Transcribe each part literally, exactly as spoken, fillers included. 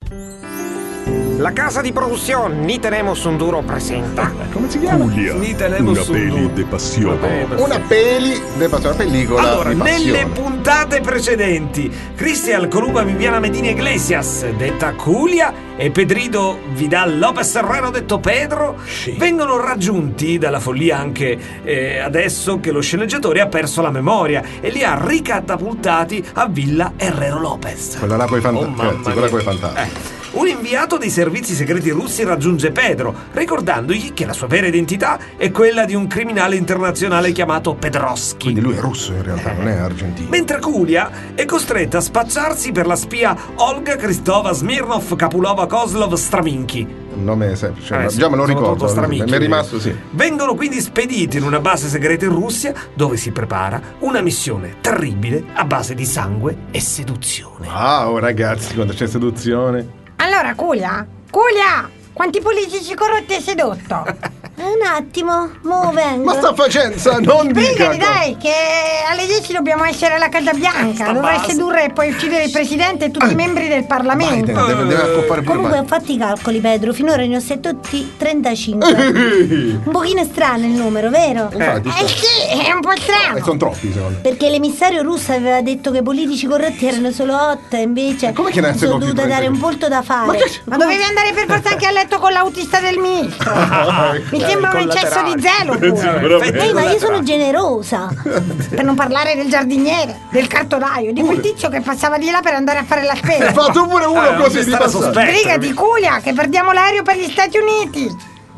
La casa di produzione Ni tenemos un duro presenta. Come si chiama? Julia, Ni tenemos una un peli duro. de passione. Una peli de passione, una pellicola Allora, di passione. nelle puntate precedenti, Cristian Columba Viviana Medina Iglesias, detta Julia, e Pedrito Vidal Lopez Herrero, detto Pedro, Sì. vengono raggiunti dalla follia anche eh, adesso che lo sceneggiatore ha perso la memoria e li ha ricatapultati a Villa Herrero Lopez. Quella là coi Oh, fantasmi. mamma Ragazzi, quella mia. coi fantasmi. Eh. Un inviato dei servizi segreti russi raggiunge Pedro, ricordandogli che la sua vera identità è quella di un criminale internazionale chiamato Pedroschi. Quindi lui è russo in realtà, non è argentino. Mentre Julia è costretta a spacciarsi per la spia Olga Kristova Smirnov Kapulova Kozlov Stravinsky. Un nome semplice, Eh, già me lo sono ricordo. tutto Stravinsky. Mi è rimasto, sì. Vengono quindi spediti in una base segreta in Russia dove si prepara una missione terribile a base di sangue e seduzione. Wow, ragazzi, quando c'è seduzione. Allora, Julia, Julia, quanti politici corrotti hai sedotto? Un attimo, mo vengo. Ma sta facendo, sa, non dica. Brigati, dai, che alle dieci dobbiamo essere alla Casa Bianca. Sta Dovrai base. sedurre e poi uccidere il presidente e tutti i membri del Parlamento. Biden, deve, deve accoppare pure Comunque ho Biden. fatto i calcoli, Pedro. Finora ne ho sedotti trentacinque. Ehi, Un pochino strano il numero, vero? Infatti, Eh sì, è un po' eh, strano. sono troppi secondo me. Perché l'emissario russo aveva detto che i politici corrotti erano solo otto, e invece Come che ne ha mi sedotti sono dovuta trenta? dare un volto da fare. Ma che- Ma dovevi andare per forza anche a letto con l'autista del ministro. Mi sembra un eccesso di zelo pure. Ehi, ma io sono generosa. Per non parlare del giardiniere, del cartonaio, di quel tizio che passava di là per andare a fare la Hai spesa. fatto pure uno Eh, non così mi di stava passaggio. sospetto. Brigati, Julia, che perdiamo l'aereo per gli Stati Uniti.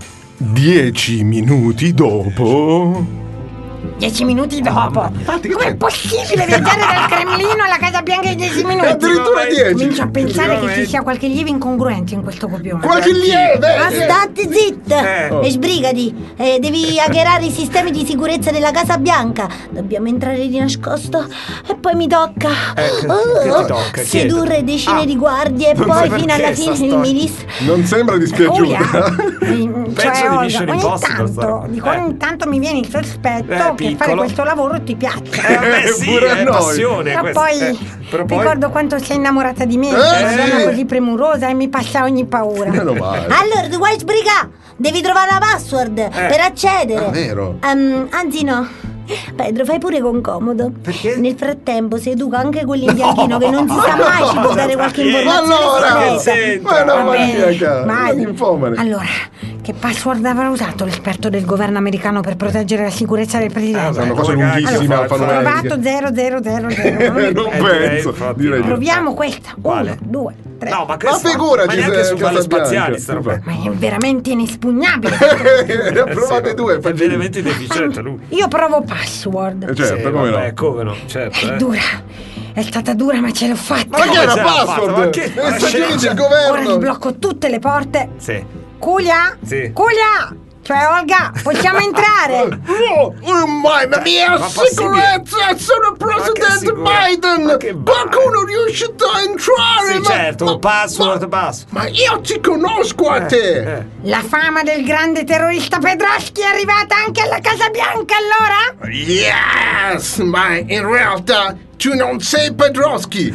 Dieci minuti dopo. Dieci minuti dopo. Infatti, che Com'è c'è? possibile viaggiare dal Cremlino alla Casa Bianca in dieci minuti? Addirittura dieci. Comincio a pensare che ci sia qualche lieve incongruenza in questo copione. Qualche lieve. Ma state zitta Eh. e sbrigati. Eh, devi hackerare i sistemi di sicurezza della Casa Bianca. Dobbiamo entrare di nascosto e poi mi tocca Eh, che- oh, che ti tocca? sedurre Chiedi. decine Ah. di guardie e Non poi so fino alla perché sta fine il storia. ministro. Non sembra dispiaciuta. Mm, Peggio cioè, di Olga, Mission ogni Impossible, tanto, sta- dico, eh. ogni tanto mi viene il sospetto Eh, che fare piccolo. questo lavoro ti piace. Eh, vabbè, sì, Pure a è noi. passione Però questa. poi, Eh, però poi ricordo quanto sei innamorata di me, Eh, sei una donna sì. così premurosa e mi passa ogni paura. Meno male. Allora, tu vuoi sbrigare? Devi trovare la password per accedere. Ah, vero? Ehm, anzi no. Pedro, fai pure con comodo. Perché? Nel frattempo si educa anche quell'imbianchino che non si sa mai ci può dare qualche Ma informazione allora, segreta. che c'entra? Ma no, Va bene, maniaca. vai. Infomane. Allora, che password avrà usato l'esperto del governo americano per proteggere la sicurezza del presidente? Sono cose Come lunghissime, cacchio alfanumeriche. Provato zero zero zero zero. Eh, non Eh, penso. direi, infatti, Direi no. di- Proviamo questa. Quale? Uno, due, tre. No, ma Ma questo figuraci ma neanche se su balle Casabianca. spaziali sta roba. Ma è veramente inespugnabile. Ne ha provate due, È facile. veramente deficiente lui. Io provo password. Eh, certo, Sì, come vabbè, no? come no, certo. È eh. dura. È stata dura, ma ce l'ho fatta. Ma che come era ce l'ha fatta? Ma password? che- Negli ma Stati scena- Uniti il Ora governo. sblocco tutte le porte. Sì. Culia? Sì. Culia! Cioè, Olga, possiamo entrare? No, oh, mamma mia, Ma possibile? sicurezza, sono il presidente sicurezza? Biden. Ma che Qualcuno riuscì a entrare. Sì, ma- certo, ma- un password, ma- passo. Ma io ti conosco a te. Eh. La fama del grande terrorista Pedroschi è arrivata anche alla Casa Bianca, allora? Yes, ma in realtà tu non sei Pedroschi.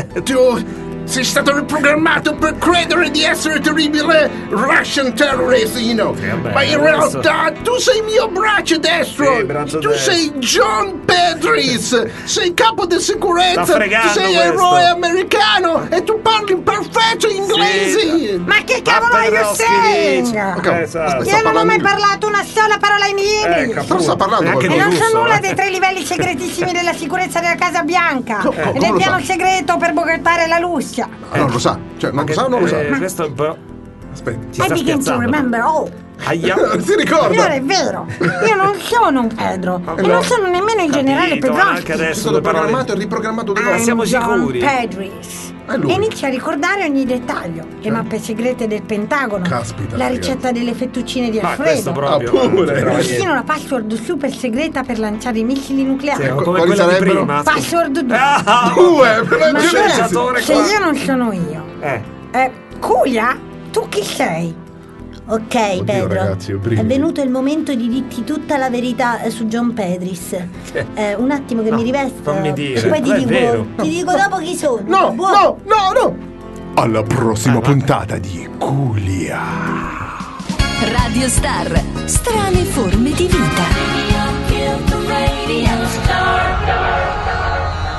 Tu sei stato riprogrammato per credere di essere terribile Russian terrorist, you know. Sì, vabbè, ma in adesso- realtà tu sei mio braccio destro. Sì, braccio tu destro. sei John Pedris. Sei capo di sicurezza. Sta fregando tu sei questo. eroe americano e tu parli in perfetto inglese. Sì. Ma che Ma cavolo are you Pedroschi saying? dice. Ok, Eh, esatto. aspetta. Io sta non ho parlando mai in- parlato una sola parola in inglese. Ecco, Però sta parlando neanche E di non so russo, nulla eh. dei tre livelli segretissimi della sicurezza della Casa Bianca Co- co- e come del lo piano sa? segreto per boicottare la Russia. Ah, non lo sa. Cioè, non lo sa o non lo sa? Eh, questo però Aspetta. ci I sta begin to scherzando. remember all. Aia. Si ricorda? Allora è vero, io non sono un Pedro e non sono nemmeno il generale Capito, ma anche Pedroschi. È adesso stato due parole. programmato e riprogrammato di Ah, nuovo. siamo John sicuri? Pedris. È lui. E inizia a ricordare ogni dettaglio. Le mappe segrete del Pentagono, Caspita, la ragazzi. ricetta delle fettuccine di Ma questo Alfredo, proprio. Ah, pure. non c'entrava niente. persino la password super segreta per lanciare i missili nucleari. Sì, Ecco, come quali quella di sarebbero? prima. Password due. Ah, Due, per Ma la sceneggiatore se qua. io non sono io, Eh. eh, Culia, tu chi sei? Ok, Oddio, Pedro. ragazzi, io brivido. È venuto il momento di dirti tutta la verità eh, su John Pedris. Eh, un attimo che No, mi rivesto. fammi dire. Poi ti Ma è dico, vero. ti dico dopo chi sono. No, Buono. no, no, no. alla prossima puntata di Culia. Radio Star. Stra